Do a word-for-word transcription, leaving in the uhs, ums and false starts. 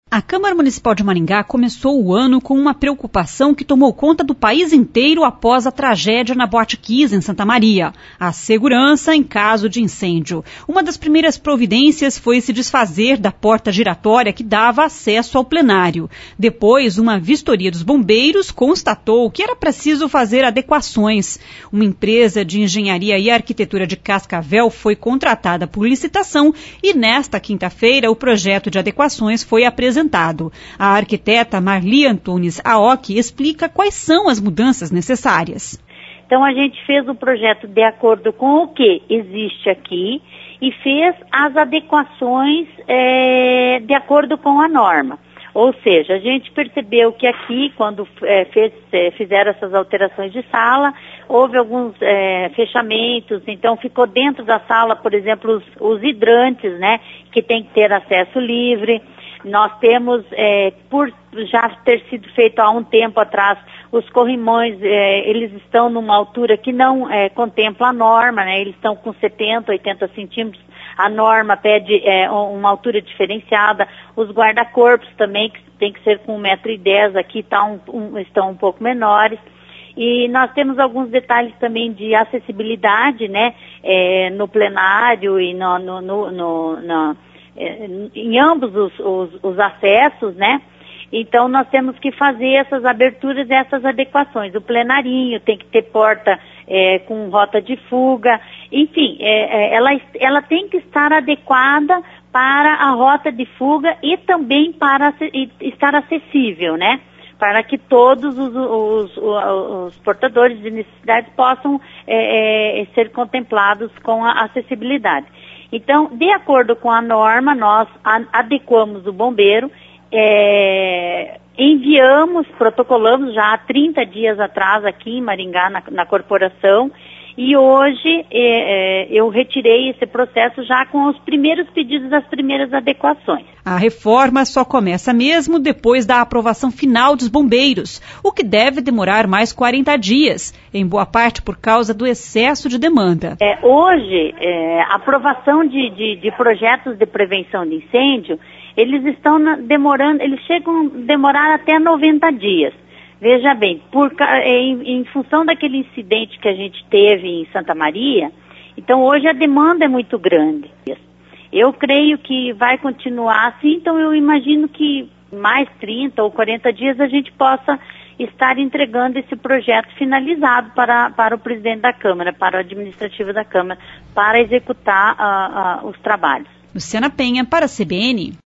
A Câmara Municipal de Maringá começou o ano com uma preocupação que tomou conta do país inteiro após a tragédia na Boate Kiss, em Santa Maria: a segurança em caso de incêndio. Uma das primeiras providências foi se desfazer da porta giratória que dava acesso ao plenário. Depois, uma vistoria dos bombeiros constatou que era preciso fazer adequações. Uma empresa de engenharia e arquitetura de Cascavel foi contratada por licitação e, nesta quinta-feira, o projeto de adequações foi apresentado. A arquiteta Marli Antunes Aoki explica quais são as mudanças necessárias. Então a gente fez o projeto de acordo com o que existe aqui e fez as adequações é, de acordo com a norma. Ou seja, a gente percebeu que aqui, quando é, fez, é, fizeram essas alterações de sala, houve alguns é, fechamentos, então ficou dentro da sala, por exemplo, os, os hidrantes, né, que tem que ter acesso livre. Nós temos, é, por já ter sido feito há um tempo atrás, os corrimões, é, eles estão numa altura que não é, contempla a norma, né? Eles estão com setenta, oitenta centímetros, a norma pede é, uma altura diferenciada. Os guarda-corpos também, que tem que ser com um metro e dez, aqui tá um, um, estão um pouco menores. E nós temos alguns detalhes também de acessibilidade, né? É, no plenário e no... no, no, no, no em ambos os, os, os acessos, né? Então nós temos que fazer essas aberturas e essas adequações. O plenarinho tem que ter porta é, com rota de fuga, enfim, é, é, ela, ela tem que estar adequada para a rota de fuga e também para e, estar acessível, né? Para que todos os, os, os, os portadores de necessidades possam é, é, ser contemplados com a acessibilidade. Então, de acordo com a norma, nós adequamos o bombeiro, é, enviamos, protocolamos já há trinta dias atrás aqui em Maringá, na, na corporação, e hoje é, eu retirei esse processo já com os primeiros pedidos das primeiras adequações. A reforma só começa mesmo depois da aprovação final dos bombeiros, o que deve demorar mais quarenta dias, em boa parte por causa do excesso de demanda. É, hoje, é, a aprovação de, de, de projetos de prevenção de incêndio, eles estão na, demorando, eles chegam a demorar até noventa dias. Veja bem, por, em, em função daquele incidente que a gente teve em Santa Maria, então hoje a demanda é muito grande. Eu creio que vai continuar assim, então eu imagino que mais trinta ou quarenta dias a gente possa estar entregando esse projeto finalizado para, para o presidente da Câmara, para o administrativo da Câmara, para executar uh, uh, os trabalhos. Luciana Penha, para a C B N.